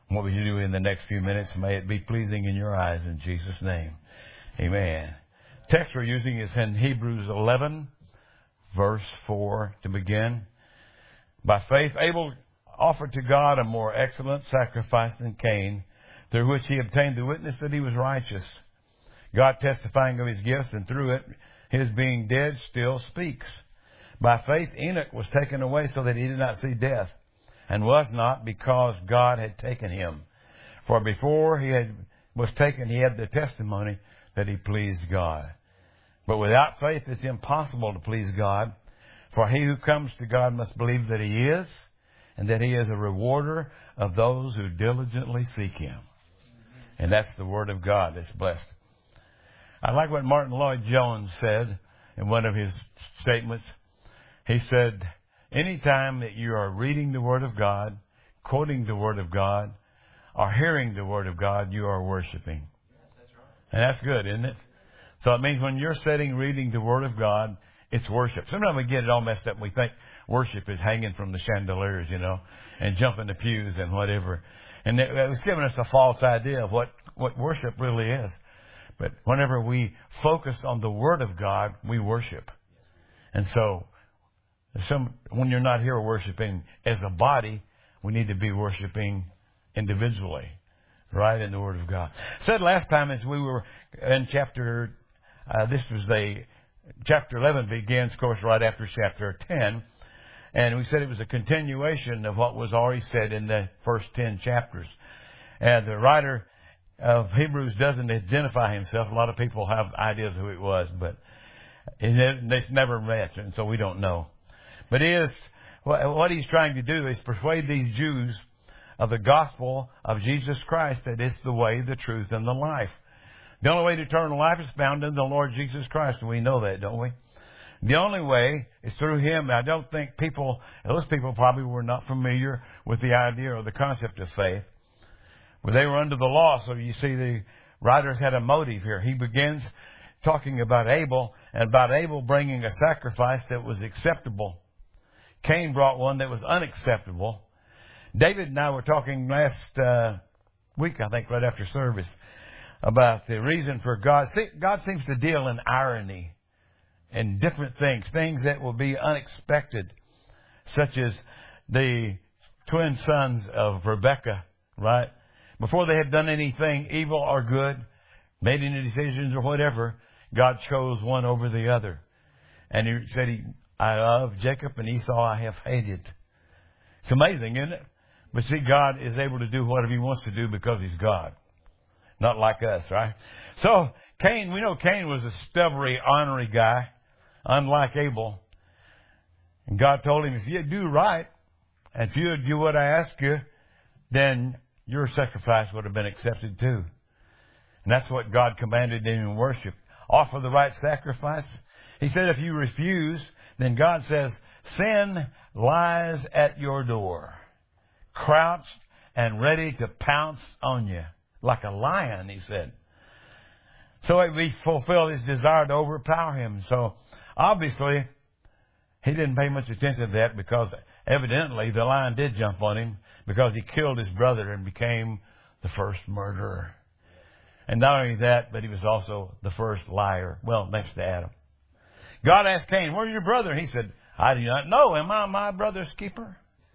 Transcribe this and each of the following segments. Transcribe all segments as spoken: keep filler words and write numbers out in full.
What we do in the next few minutes, may it be pleasing in your eyes in Jesus' name. Amen. Text we're using is in Hebrews eleven, verse four to begin. By faith, Abel offered to God a more excellent sacrifice than Cain, through which he obtained the witness that he was righteous. God testifying of his gifts, and through it, his being dead still speaks. By faith, Enoch was taken away so that he did not see death, and was not, because God had taken him. For before he had, was taken, he had the testimony that he pleased God. But without faith, it's impossible to please God. For he who comes to God must believe that he is, and that he is a rewarder of those who diligently seek him. And that's the word of God that's blessed. I like what Martin Lloyd-Jones said in one of his statements. He said, anytime that you are reading the Word of God, quoting the Word of God, or hearing the Word of God, you are worshiping. Yes, that's right. And that's good, isn't it? So it means when you're sitting reading the Word of God, it's worship. Sometimes we get it all messed up. We think worship is hanging from the chandeliers, you know, and jumping the pews and whatever. And it's giving us a false idea of what, what worship really is. But whenever we focus on the Word of God, we worship. And so some, when you're not here worshiping as a body, we need to be worshiping individually, right, in the Word of God. Said last time as we were in chapter, uh, this was the, chapter eleven begins, of course, right after chapter ten. And we said it was a continuation of what was already said in the first ten chapters. And the writer of Hebrews doesn't identify himself. A lot of people have ideas who it was, but it's never met, and so we don't know. But he is, what he's trying to do is persuade these Jews of the gospel of Jesus Christ, that it's the way, the truth, and the life. The only way to eternal life is found in the Lord Jesus Christ, and we know that, don't we? The only way is through Him. I don't think people, those people probably were not familiar with the idea or the concept of faith. But they were under the law, so you see the writers had a motive here. He begins talking about Abel, and about Abel bringing a sacrifice that was acceptable. Cain brought one that was unacceptable. David and I were talking last uh, week, I think, right after service, about the reason for God. See, God seems to deal in irony and different things, things that will be unexpected, such as the twin sons of Rebekah, right? Before they had done anything evil or good, made any decisions or whatever, God chose one over the other. And He said, he, I love Jacob and Esau I have hated. It's amazing, isn't it? But see, God is able to do whatever He wants to do because He's God. Not like us, right? So, Cain, we know Cain was a stubborny, ornery guy, unlike Abel. And God told him, if you do right, and if you do what I ask you, then your sacrifice would have been accepted too. And that's what God commanded him in worship. Offer the right sacrifice. He said if you refuse, then God says, sin lies at your door, crouched and ready to pounce on you. Like a lion, He said. So He fulfilled His desire to overpower him. So obviously, He didn't pay much attention to that, because evidently the lion did jump on him, because he killed his brother and became the first murderer. And not only that, but he was also the first liar. Well, next to Adam. God asked Cain, where's your brother? He said, I do not know. Am I my brother's keeper?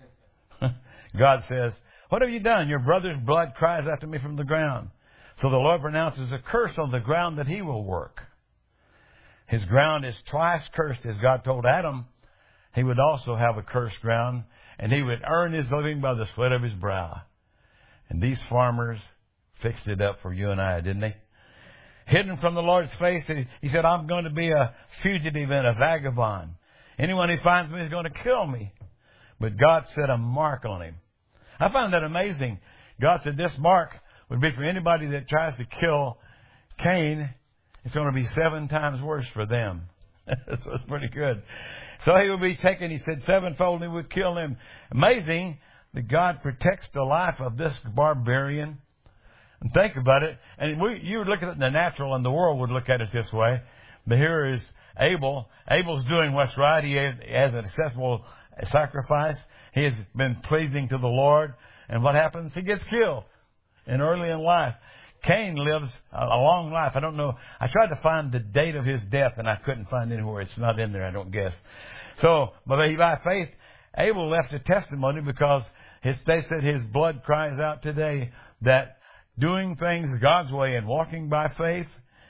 God says, what have you done? Your brother's blood cries after me from the ground. So the Lord pronounces a curse on the ground that He will work. His ground is twice cursed, as God told Adam. He would also have a cursed ground, and he would earn his living by the sweat of his brow. And these farmers fixed it up for you and I, didn't they? Hidden from the Lord's face, He said, I'm going to be a fugitive and a vagabond. Anyone who finds me is going to kill me. But God set a mark on him. I find that amazing. God said this mark would be for anybody that tries to kill Cain. It's going to be seven times worse for them. So it's pretty good. So he will be taken, He said, sevenfold, and He would kill him. Amazing that God protects the life of this barbarian. And think about it. And we, you would look at it in the natural, and the world would look at it this way. But here is Abel. Abel's doing what's right. He has, he has an acceptable sacrifice. He has been pleasing to the Lord. And what happens? He gets killed. And early in life, Cain lives a long life. I don't know. I tried to find the date of his death, and I couldn't find anywhere. It's not in there, I don't guess. So, but by faith, Abel left a testimony because his, they said his blood cries out today that doing things God's way and walking by faith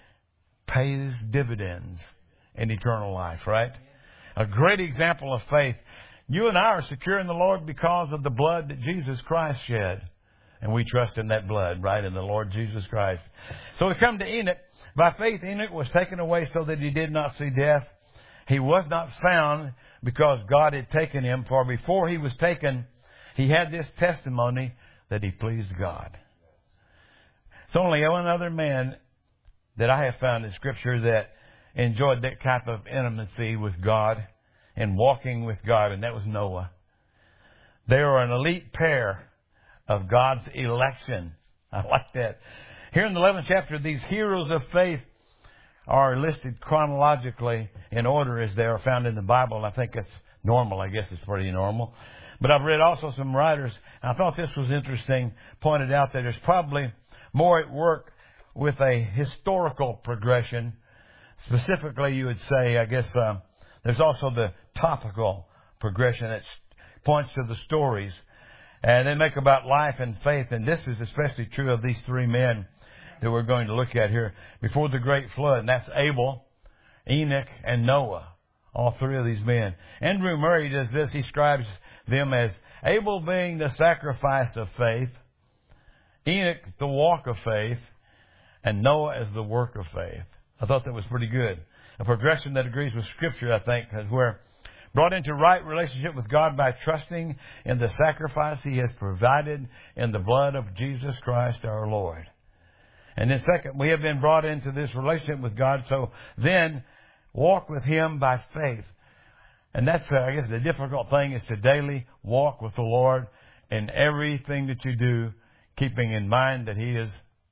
pays dividends in eternal life, right? A great example of faith. You and I are secure in the Lord because of the blood that Jesus Christ shed. And we trust in that blood, right, in the Lord Jesus Christ. So we come to Enoch. By faith, Enoch was taken away so that he did not see death. He was not found because God had taken him. For before he was taken, he had this testimony that he pleased God. It's only one other man that I have found in Scripture that enjoyed that type of intimacy with God and walking with God, and that was Noah. They are an elite pair of God's election. I like that. Here in the eleventh chapter, these heroes of faith are listed chronologically in order as they are found in the Bible. I think it's normal. I guess it's pretty normal. But I've read also some writers, and I thought this was interesting, pointed out that there's probably more at work with a historical progression. Specifically, you would say, I guess, uh, there's also the topical progression that points to the stories. And they make about life and faith. And this is especially true of these three men that we're going to look at here before the great flood. And that's Abel, Enoch, and Noah. All three of these men. Andrew Murray does this. He describes them as Abel being the sacrifice of faith, Enoch the walk of faith, and Noah as the work of faith. I thought that was pretty good. A progression that agrees with Scripture, I think, is where brought into right relationship with God by trusting in the sacrifice He has provided in the blood of Jesus Christ our Lord. And then second, we have been brought into this relationship with God, so then walk with Him by faith. And that's, uh, I guess, the difficult thing is to daily walk with the Lord in everything that you do, keeping in mind that He is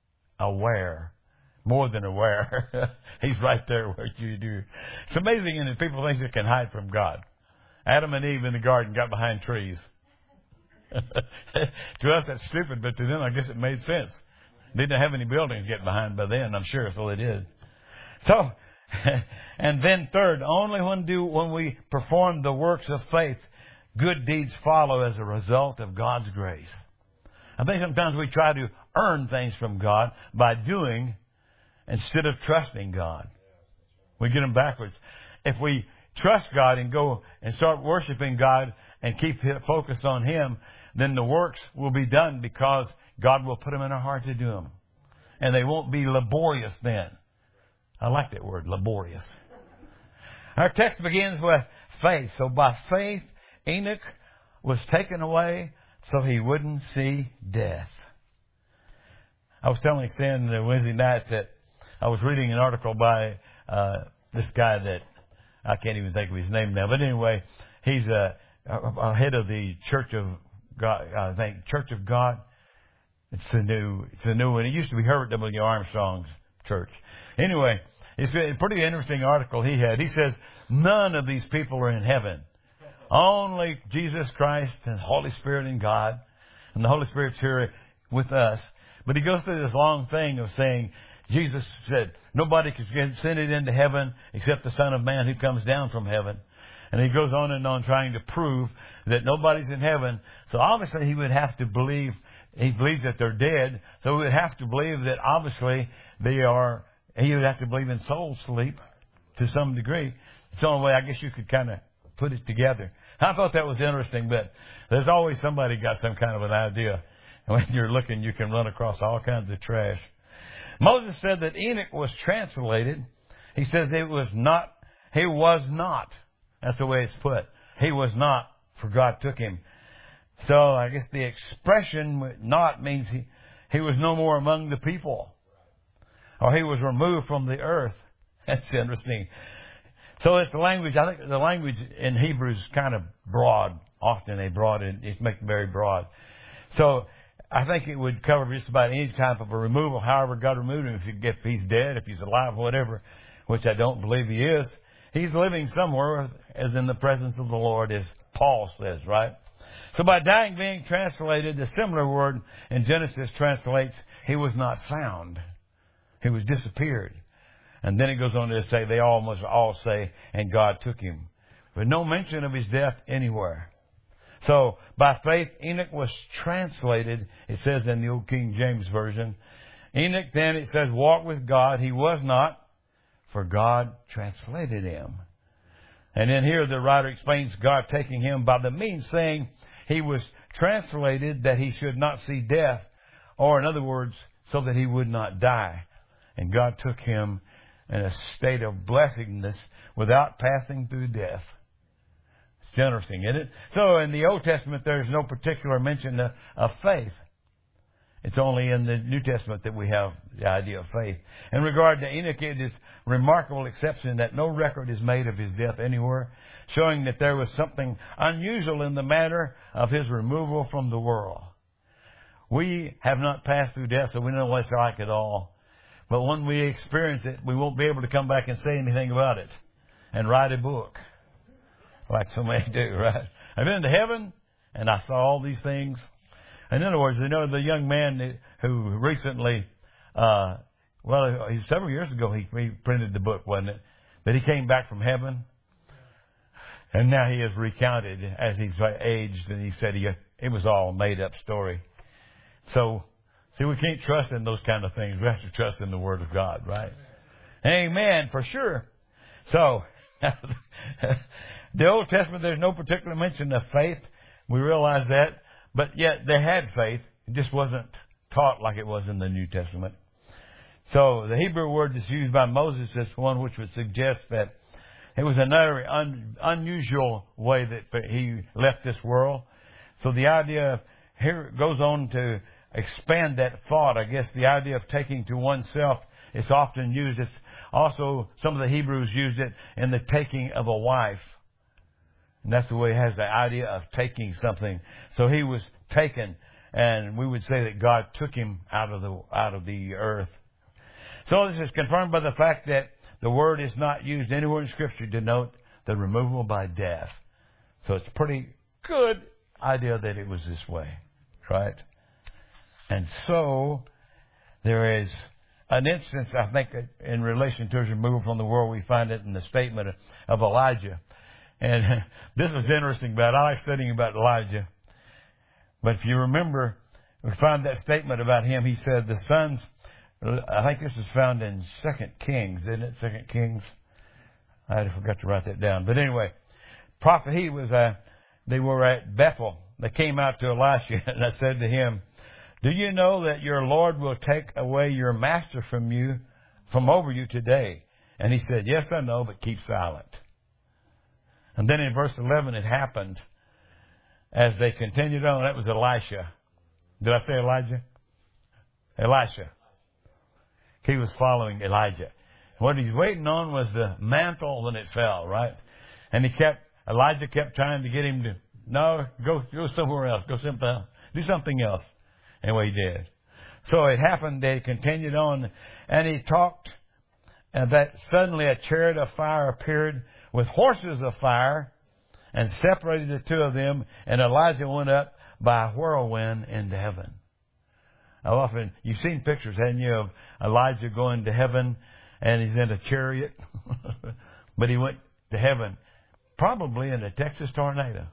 aware. More than aware. He's right there where you do. It's amazing that people think they can hide from God. Adam and Eve in the garden got behind trees. To us, that's stupid, but to them, I guess it made sense. Didn't have any buildings to get behind by then, I'm sure, so they did. So, and then third, only when do when we perform the works of faith, good deeds follow as a result of God's grace. I think sometimes we try to earn things from God by doing instead of trusting God. We get them backwards. If we trust God and go and start worshiping God and keep focused on Him, then the works will be done because God will put them in our heart to do them. And they won't be laborious then. I like that word, laborious. Our text begins with faith. So by faith, Enoch was taken away so he wouldn't see death. I was telling Stan Wednesday night that I was reading an article by uh, this guy that I can't even think of his name now. But anyway, he's a, a head of the Church of God. I think Church of God. It's a new, it's a new one. It used to be Herbert W. Armstrong's church. Anyway, it's a pretty interesting article he had. He says none of these people are in heaven. Only Jesus Christ and the Holy Spirit and God, and the Holy Spirit's here with us. But he goes through this long thing of saying, Jesus said, nobody can send it into heaven except the Son of Man who comes down from heaven. And he goes on and on trying to prove that nobody's in heaven. So obviously he would have to believe, he believes that they're dead. So he would have to believe that obviously they are, he would have to believe in soul sleep to some degree. It's the only way I guess you could kind of put it together. I thought that was interesting, but there's always somebody got some kind of an idea. And when you're looking, you can run across all kinds of trash. Moses said that Enoch was translated. He says it was not, he was not. That's the way it's put. He was not, for God took him. So I guess the expression not means he, he was no more among the people. Or he was removed from the earth. That's interesting. So it's the language, I think the language in Hebrew is kind of broad. Often they broad it, it's make it very broad. So I think it would cover just about any type of a removal, however God removed him, if, he, if he's dead, if he's alive, whatever, which I don't believe he is. He's living somewhere as in the presence of the Lord, as Paul says, right? So by dying being translated, the similar word in Genesis translates, he was not found. He was disappeared. And then it goes on to say, they almost all say, and God took him. But no mention of his death anywhere. So by faith, Enoch was translated, it says in the Old King James Version. Enoch then, it says, walked with God. He was not, for God translated him. And then here the writer explains God taking him by the means, saying he was translated that he should not see death, or in other words, so that he would not die. And God took him in a state of blessedness without passing through death. It's interesting, isn't it? So in the Old Testament, there's no particular mention of, of faith. It's only in the New Testament that we have the idea of faith. In regard to Enoch, it is remarkable exception that no record is made of his death anywhere, showing that there was something unusual in the matter of his removal from the world. We have not passed through death, so we don't know what it's like at all. But when we experience it, we won't be able to come back and say anything about it and write a book like so many do, right? I've been to heaven and I saw all these things. In other words, you know, the young man who recently, uh, well, several years ago, he, he printed the book, wasn't it? That he came back from heaven. And now he has recounted as he's aged, and he said he, it was all a made-up story. So, see, we can't trust in those kind of things. We have to trust in the Word of God, right? Amen, for sure. So, the Old Testament, there's no particular mention of faith. We realize that. But yet they had faith. It just wasn't taught like it was in the New Testament. So the Hebrew word that's used by Moses is one which would suggest that it was another un, unusual way that he left this world. So the idea, here it goes on to expand that thought. I guess the idea of taking to oneself is often used. It's also, some of the Hebrews used it in the taking of a wife. And that's the way it has the idea of taking something. So he was taken, and we would say that God took him out of the out of the earth. So this is confirmed by the fact that the word is not used anywhere in Scripture to denote the removal by death. So it's a pretty good idea that it was this way, right? And so there is an instance, I think, in relation to his removal from the world. We find it in the statement of Elijah. And this was interesting about, I like studying about Elijah. But if you remember, we find that statement about him. He said, the sons, I think this is found in Second Kings, isn't it? Second Kings. I forgot to write that down. But anyway, prophet, he was, uh, they were at Bethel. They came out to Elisha, and I said to him, do you know that your Lord will take away your master from you, from over you today? And he said, yes, I know, but keep silent. And then in verse eleven, it happened as they continued on. That was Elisha. Did I say Elijah? Elisha. He was following Elijah. What he's waiting on was the mantle when it fell, right? And he kept, Elijah kept trying to get him to, no, go, go somewhere else. Go something else. Do something else. Anyway, he did. So it happened, they continued on, and he talked, and that suddenly a chariot of fire appeared with horses of fire, and separated the two of them, and Elijah went up by a whirlwind into heaven. Now often, you've seen pictures, haven't you, of Elijah going to heaven, and he's in a chariot, but he went to heaven, probably in a Texas tornado.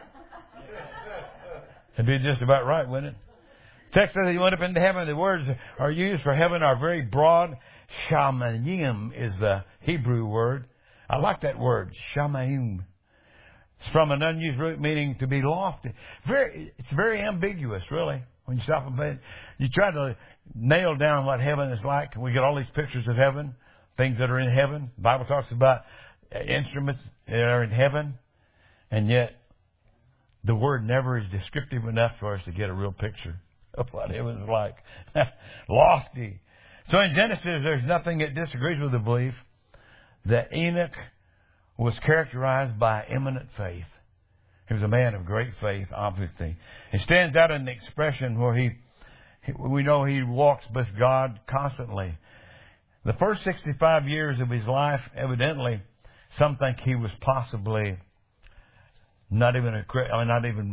It'd be just about right, wouldn't it? Texas, he went up into heaven. The words are used for heaven are very broad. Shamayim is the Hebrew word. I like that word, shamayim. It's from an unused root meaning to be lofty. Very, it's very ambiguous, really. When you stop and think, you try to nail down what heaven is like. We get all these pictures of heaven, things that are in heaven. The Bible talks about instruments that are in heaven, and yet the word never is descriptive enough for us to get a real picture of what heaven's like. Lofty. So in Genesis, there's nothing that disagrees with the belief that Enoch was characterized by eminent faith. He was a man of great faith, obviously. It stands out in the expression where he, we know he walks with God constantly. The first sixty-five years of his life, evidently, some think he was possibly not even a, I mean, not even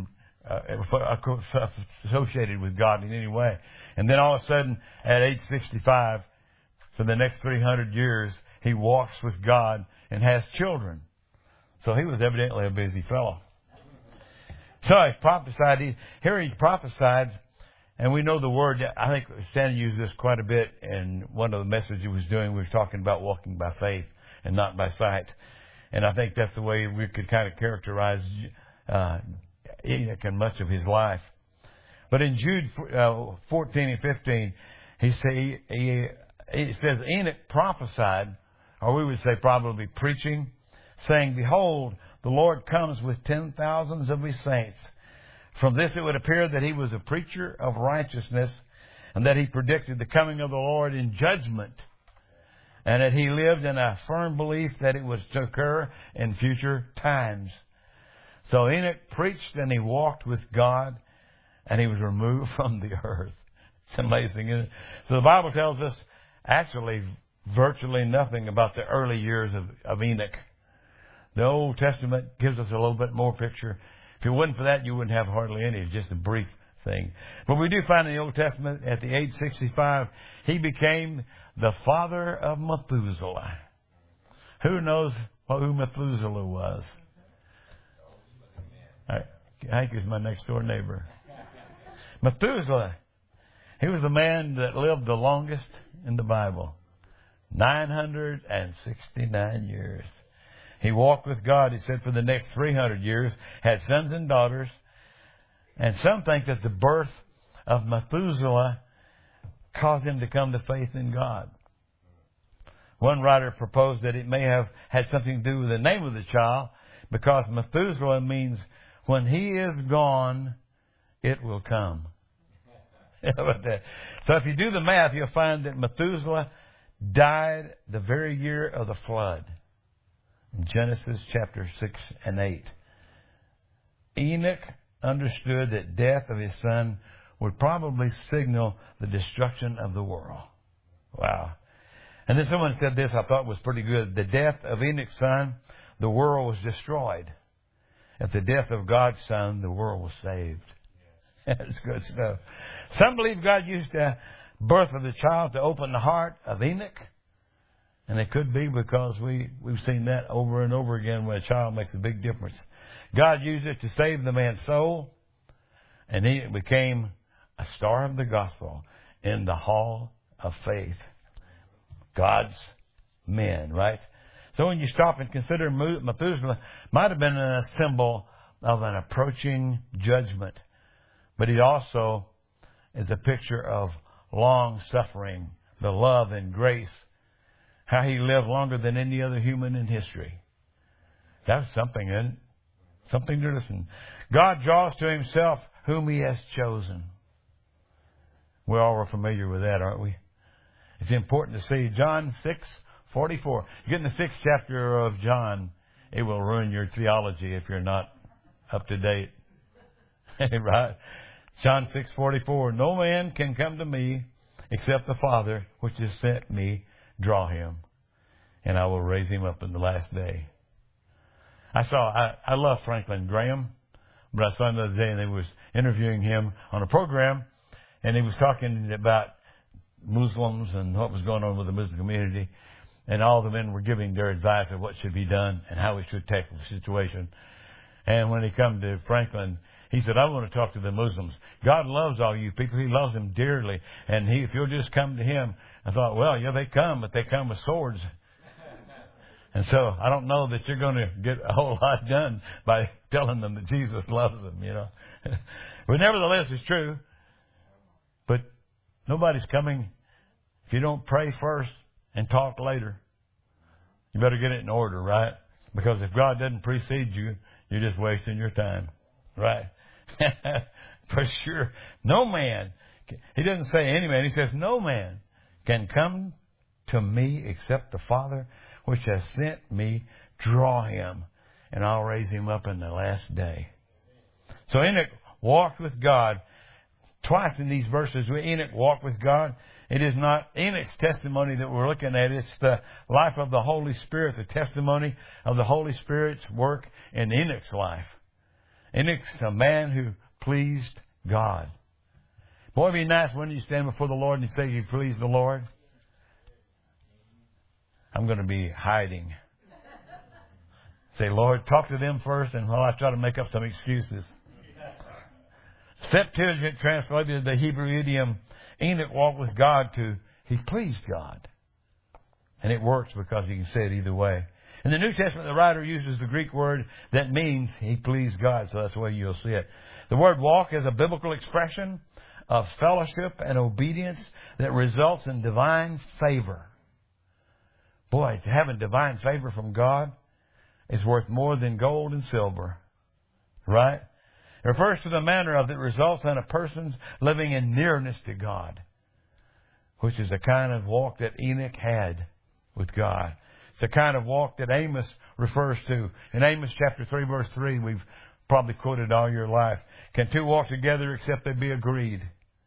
uh, associated with God in any way. And then all of a sudden, at age sixty-five, for the next three hundred years, he walks with God and has children. So he was evidently a busy fellow. So he's prophesied. He, here he's prophesied, and we know the word. I think Stan used this quite a bit in one of the messages he was doing. We were talking about walking by faith and not by sight. And I think that's the way we could kind of characterize uh, Enoch and much of his life. But in Jude uh, fourteen and fifteen, he, say, he, he says, Enoch prophesied, or we would say probably preaching, saying, Behold, the Lord comes with ten thousands of his saints. From this it would appear that he was a preacher of righteousness, and that he predicted the coming of the Lord in judgment, and that he lived in a firm belief that it was to occur in future times. So Enoch preached and he walked with God, and he was removed from the earth. It's amazing, isn't it? So the Bible tells us actually virtually nothing about the early years of, of Enoch. The Old Testament gives us a little bit more picture. If it wasn't for that, you wouldn't have hardly any. It's just a brief thing. But we do find in the Old Testament, at the age sixty-five, he became the father of Methuselah. Who knows who Methuselah was? Hank is my next door neighbor. Methuselah, he was the man that lived the longest in the Bible. nine hundred sixty-nine years. He walked with God, he said, for the next three hundred years, had sons and daughters. And some think that the birth of Methuselah caused him to come to faith in God. One writer proposed that it may have had something to do with the name of the child, because Methuselah means, when he is gone, it will come. So if you do the math, you'll find that Methuselah died the very year of the flood. In Genesis chapter six and eight. Enoch understood that death of his son would probably signal the destruction of the world. Wow. And then someone said this I thought was pretty good. The death of Enoch's son, the world was destroyed. At the death of God's son, the world was saved. That's good stuff. Some believe God used the birth of the child to open the heart of Enoch. And it could be because we, we've seen that over and over again when a child makes a big difference. God used it to save the man's soul. And Enoch became a star of the gospel in the hall of faith. God's men, right? So when you stop and consider Methuselah, might have been a symbol of an approaching judgment. But he also is a picture of long suffering, the love and grace, how he lived longer than any other human in history. That's something, isn't it? Something to listen. God draws to himself whom he has chosen. We all are familiar with that, aren't we? It's important to see John six forty-four. You get in the sixth chapter of John, it will ruin your theology if you're not up to date. Right? John six forty-four. No man can come to me except the Father which has sent me draw him, and I will raise him up in the last day. I saw, I, I love Franklin Graham, but I saw him the other day and they was interviewing him on a program, and he was talking about Muslims and what was going on with the Muslim community, and all the men were giving their advice of what should be done and how we should tackle the situation. And when he come to Franklin, he said, I want to talk to the Muslims. God loves all you people. He loves them dearly. And he, if you'll just come to him. I thought, well, yeah, they come, but they come with swords. And so I don't know that you're going to get a whole lot done by telling them that Jesus loves them, you know. But nevertheless, it's true. But nobody's coming if you don't pray first and talk later. You better get it in order, right? Because if God doesn't precede you, you're just wasting your time, right? For sure. No man, he doesn't say any man, he says no man can come to me except the Father which has sent me draw him, and I'll raise him up in the last day. So Enoch walked with God. Twice in these verses, Enoch walked with God. It is not Enoch's testimony that we're looking at. It's the life of the Holy Spirit, the testimony of the Holy Spirit's work in Enoch's life. Enoch's a man who pleased God. Boy, it'd be nice when you stand before the Lord and you say you pleased the Lord. I'm going to be hiding. Say, Lord, talk to them first, and while I try to make up some excuses. Septuagint translated the Hebrew idiom, Enoch walked with God, to he pleased God. And it works because you can say it either way. In the New Testament, the writer uses the Greek word that means he pleased God, so that's the way you'll see it. The word walk is a biblical expression of fellowship and obedience that results in divine favor. Boy, having divine favor from God is worth more than gold and silver. Right? It refers to the manner of that results in a person's living in nearness to God, which is the kind of walk that Enoch had with God. It's the kind of walk that Amos refers to. In Amos chapter three, verse three, we've probably quoted all your life. Can two walk together except they be agreed?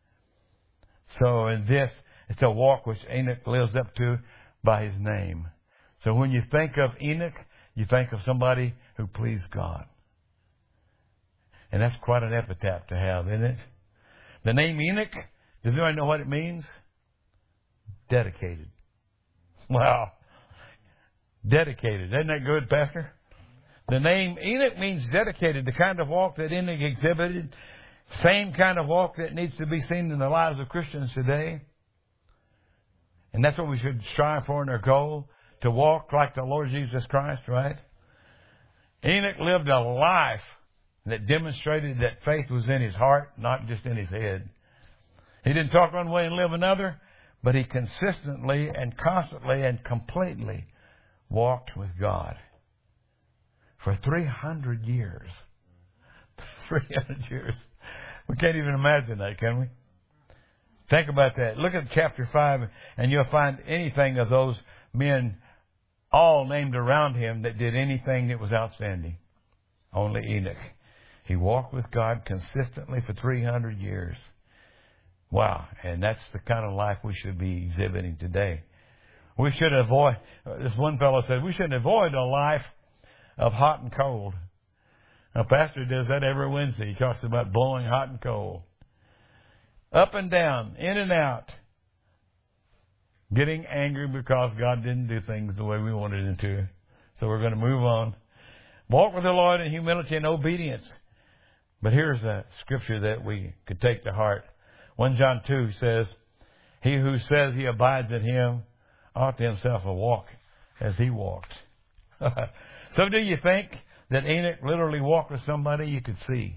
So in this, it's a walk which Enoch lives up to by his name. So when you think of Enoch, you think of somebody who pleased God. And that's quite an epitaph to have, isn't it? The name Enoch, does anybody know what it means? Dedicated. Wow. Dedicated. Isn't that good, Pastor? The name Enoch means dedicated, the kind of walk that Enoch exhibited. Same kind of walk that needs to be seen in the lives of Christians today. And that's what we should strive for in our goal, to walk like the Lord Jesus Christ, right? Enoch lived a life that demonstrated that faith was in his heart, not just in his head. He didn't talk one way and live another, but he consistently and constantly and completely walked with God for three hundred years. three hundred years. We can't even imagine that, can we? Think about that. Look at chapter five, and you'll find anything of those men all named around him that did anything that was outstanding. Only Enoch. He walked with God consistently for three hundred years. Wow. And that's the kind of life we should be exhibiting today. We should avoid, this one fellow said, we should avoid a life of hot and cold. Now, Pastor does that every Wednesday. He talks about blowing hot and cold. Up and down, in and out. Getting angry because God didn't do things the way we wanted him to. So we're going to move on. Walk with the Lord in humility and obedience. But here's a scripture that we could take to heart. First John two says, he who says he abides in him ought to himself to walk as he walked. So do you think that Enoch literally walked with somebody you could see?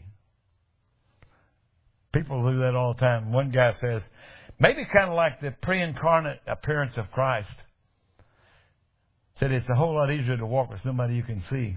People do that all the time. One guy says, maybe kind of like the pre-incarnate appearance of Christ. Said it's a whole lot easier to walk with somebody you can see.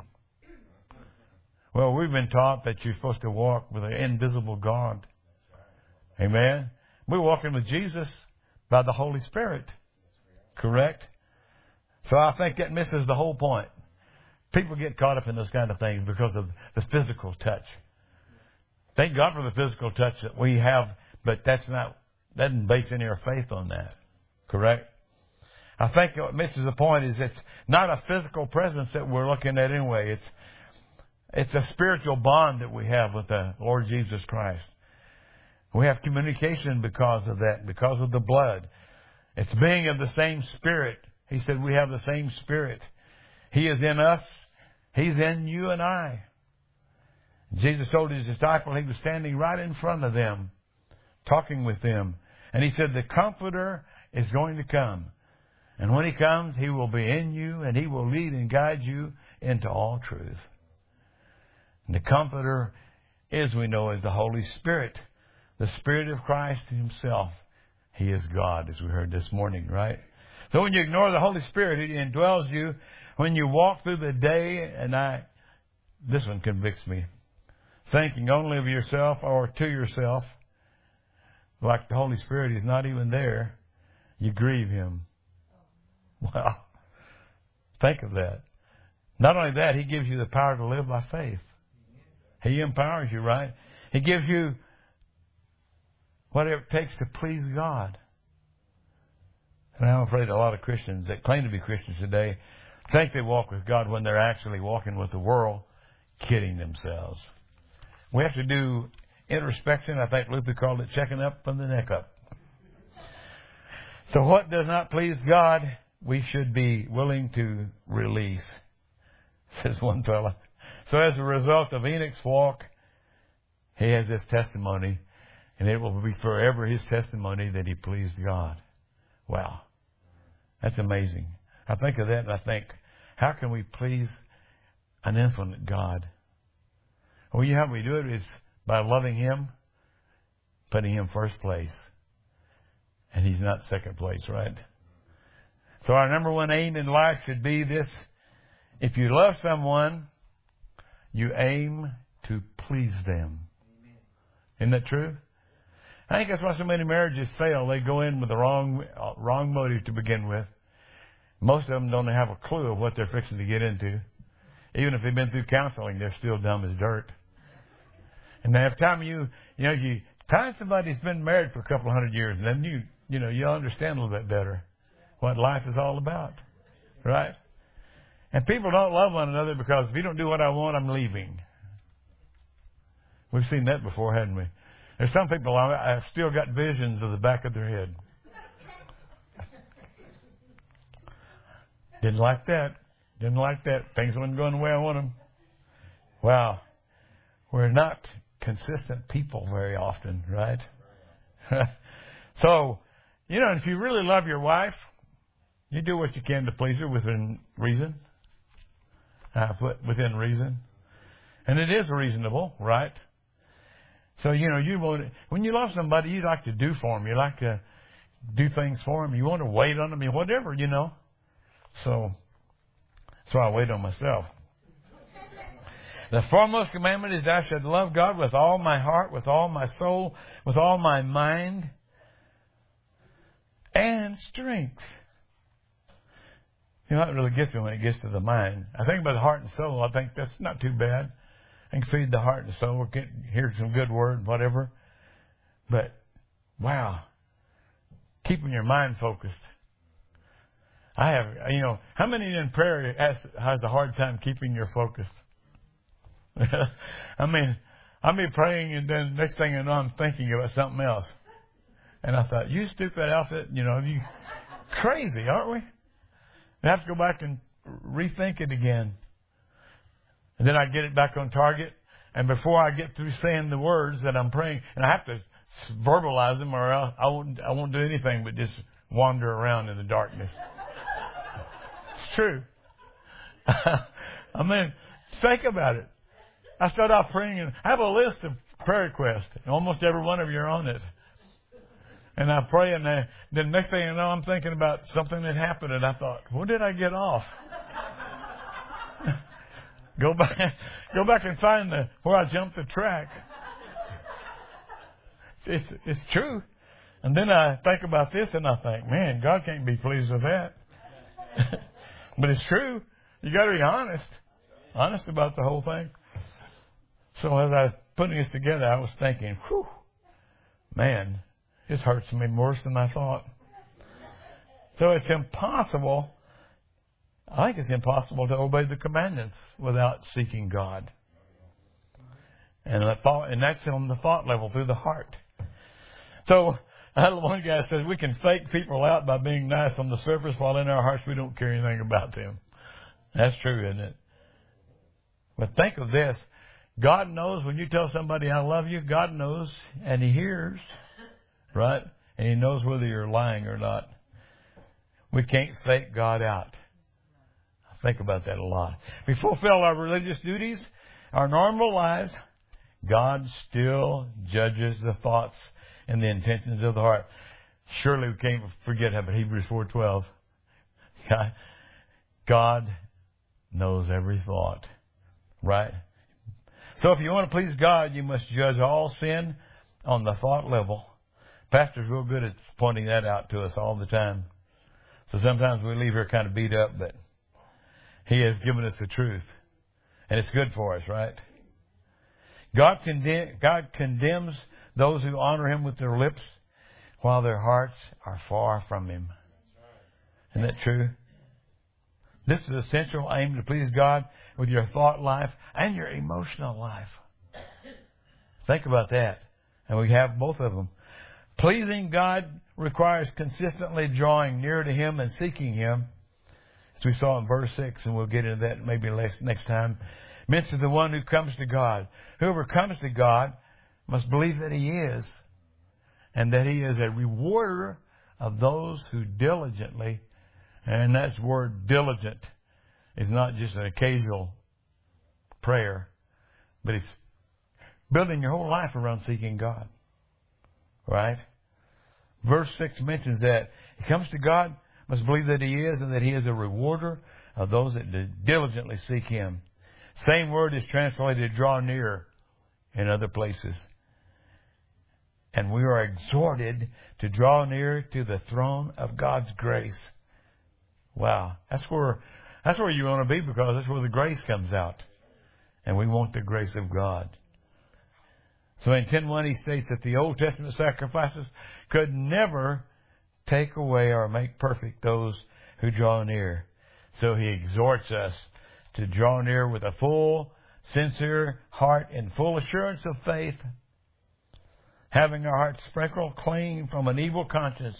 Well, we've been taught that you're supposed to walk with an invisible God. Amen? We're walking with Jesus by the Holy Spirit. Correct? So I think that misses the whole point. People get caught up in those kind of things because of the physical touch. Thank God for the physical touch that we have, but that's not, that doesn't base any of our faith on that. Correct? I think what misses the point is it's not a physical presence that we're looking at anyway. It's It's a spiritual bond that we have with the Lord Jesus Christ. We have communication because of that, because of the blood. It's being of the same Spirit. He said we have the same Spirit. He is in us. He's in you and I. Jesus told his disciples he was standing right in front of them, talking with them. And he said the Comforter is going to come. And when he comes, he will be in you and he will lead and guide you into all truth. And the Comforter is, we know, is the Holy Spirit, the Spirit of Christ himself. He is God, as we heard this morning, right? So when you ignore the Holy Spirit, He indwells you. When you walk through the day, and I, this one convicts me, thinking only of yourself or to yourself, like the Holy Spirit is not even there, you grieve Him. Wow. Think of that. Not only that, He gives you the power to live by faith. He empowers you, right? He gives you whatever it takes to please God. And I'm afraid a lot of Christians that claim to be Christians today think they walk with God when they're actually walking with the world, kidding themselves. We have to do introspection. I think Luther called it checking up from the neck up. So what does not please God, we should be willing to release, says one fellow. So as a result of Enoch's walk, he has this testimony, and it will be forever his testimony that he pleased God. Wow. That's amazing. I think of that and I think, how can we please an infinite God? Well, you know how we do it is by loving Him, putting Him first place. And He's not second place, right? So our number one aim in life should be this. If you love someone, you aim to please them. Isn't that true? I think that's why so many marriages fail. They go in with the wrong, uh, wrong motive to begin with. Most of them don't have a clue of what they're fixing to get into. Even if they've been through counseling, they're still dumb as dirt. And every time you, you know, you find somebody who's been married for a couple of hundred years, and then you, you know, you'll understand a little bit better what life is all about. Right? And people don't love one another because if you don't do what I want, I'm leaving. We've seen that before, hadn't we? There's some people, I, I've still got visions of the back of their head. Didn't like that. Didn't like that. Things weren't going the way I want them. Wow. We're not consistent people very often, right? So, you know, if you really love your wife, you do what you can to please her within reason. Uh, within reason. And it is reasonable, right? So, you know, you want, when you love somebody, you like to do for them. You like to do things for them. You want to wait on them, whatever, you know. So, so I wait on myself. The foremost commandment is I should love God with all my heart, with all my soul, with all my mind, and strength. You know, that really gets me when it gets to the mind. I think about the heart and soul. I think that's not too bad. I can feed the heart and soul, get, hear some good word, whatever. But, wow, keeping your mind focused. I have, you know, how many in prayer has, has a hard time keeping your focus? I mean, I'll be praying and then next thing I know I'm thinking about something else. And I thought, you stupid outfit, you know, you crazy, aren't we? I have to go back and rethink it again. And then I get it back on target. And before I get through saying the words that I'm praying, and I have to verbalize them or else I won't, I won't do anything but just wander around in the darkness. It's true. I mean, think about it. I start off praying and I have a list of prayer requests. And almost every one of you are on it. And I pray and I, then next thing you know, I'm thinking about something that happened and I thought, when did I get off? go back, go back and find the, where I jumped the track. It's, it's true. And then I think about this and I think, man, God can't be pleased with that. But it's true. You got to be honest. Honest about the whole thing. So as I was putting this together, I was thinking, whew, man, this hurts me worse than I thought. So it's impossible, I think it's impossible to obey the commandments without seeking God. And, the thought, and that's on the thought level, through the heart. So I had one guy said, we can fake people out by being nice on the surface while in our hearts we don't care anything about them. That's true, isn't it? But think of this. God knows when you tell somebody I love you, God knows and He hears, right? And He knows whether you're lying or not. We can't fake God out. I think about that a lot. We fulfill our religious duties, our normal lives. God still judges the thoughts and the intentions of the heart. Surely we can't forget about Hebrews four twelve. God knows every thought, right? So if you want to please God, you must judge all sin on the thought level. Pastor's real good at pointing that out to us all the time. So sometimes we leave here kind of beat up, but He has given us the truth. And it's good for us, right? God, condemn, God condemns those who honor Him with their lips while their hearts are far from Him. Isn't that true? This is the central aim, to please God with your thought life and your emotional life. Think about that. And we have both of them. Pleasing God requires consistently drawing near to Him and seeking Him. As we saw in verse six, and we'll get into that maybe next time. Mentions the one who comes to God. Whoever comes to God must believe that He is, and that He is a rewarder of those who diligently, and that word diligent is not just an occasional prayer, but it's building your whole life around seeking God. Right? Verse six mentions that He comes to God, must believe that He is, and that He is a rewarder of those that diligently seek Him. Same word is translated draw near in other places. And we are exhorted to draw near to the throne of God's grace. Wow. That's where, that's where you want to be, because that's where the grace comes out. And we want the grace of God. So in ten one he states that the Old Testament sacrifices could never take away or make perfect those who draw near. So he exhorts us to draw near with a full, sincere heart and full assurance of faith, having our hearts sprinkled clean from an evil conscience.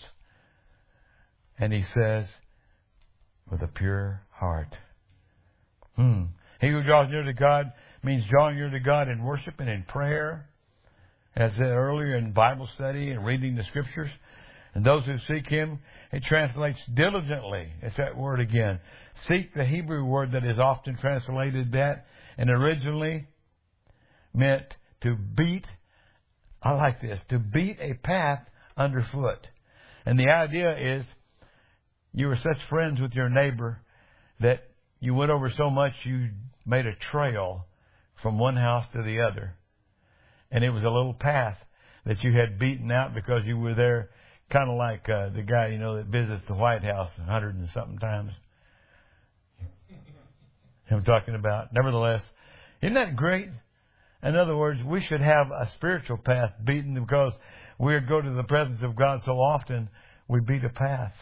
And he says, with a pure heart. Hmm. He who draws near to God means drawing near to God in worship and in prayer. As I said earlier, in Bible study and reading the Scriptures. And those who seek Him, it translates diligently. It's that word again. Seek, the Hebrew word that is often translated that, and originally meant to beat. I like this. To beat a path underfoot. And the idea is you were such friends with your neighbor that you went over so much you made a trail from one house to the other. And it was a little path that you had beaten out because you were there, kind of like uh, the guy, you know, that visits the White House a hundred and something times. I'm talking about. Nevertheless, isn't that great? In other words, we should have a spiritual path beaten because we go to the presence of God so often, we beat a path.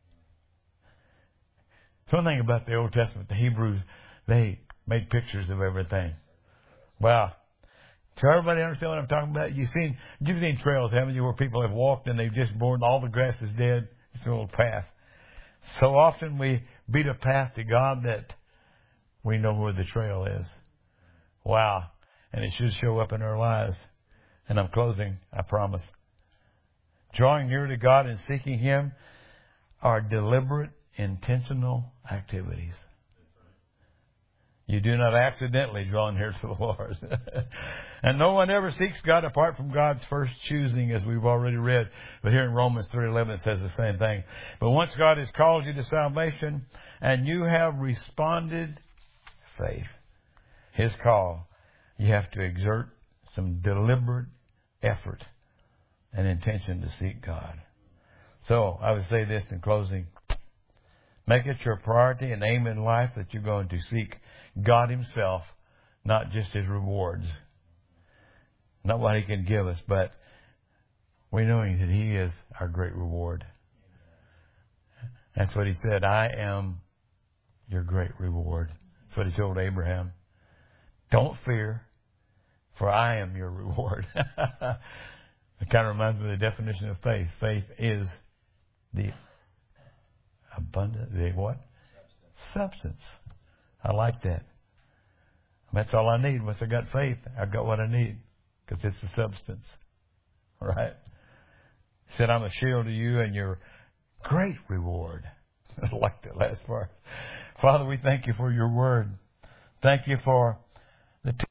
It's one thing about the Old Testament, the Hebrews, they made pictures of everything. Wow. So everybody understand what I'm talking about? You've seen, you've seen trails, haven't you, where people have walked and they've just borne, all the grass is dead. It's a little path. So often we beat a path to God that we know where the trail is. Wow. And it should show up in our lives. And I'm closing, I promise. Drawing near to God and seeking Him are deliberate, intentional activities. You do not accidentally draw near to the Lord. And no one ever seeks God apart from God's first choosing, as we've already read. But here in Romans three eleven it says the same thing. But once God has called you to salvation and you have responded faith, His call, you have to exert some deliberate effort and intention to seek God. So I would say this in closing. Make it your priority and aim in life that you're going to seek God Himself, not just His rewards. Not what He can give us, but we knowing that He is our great reward. That's what He said. I am your great reward. That's what He told Abraham. Don't fear, for I am your reward. It kind of reminds me of the definition of faith. Faith is the abundant, the what? Substance. Substance. I like that. That's all I need. Once I got faith, I got what I need. Because it's the substance. All right? He said, I'm a shield to you and your great reward. I like that last part. Father, we thank you for your word. Thank you for the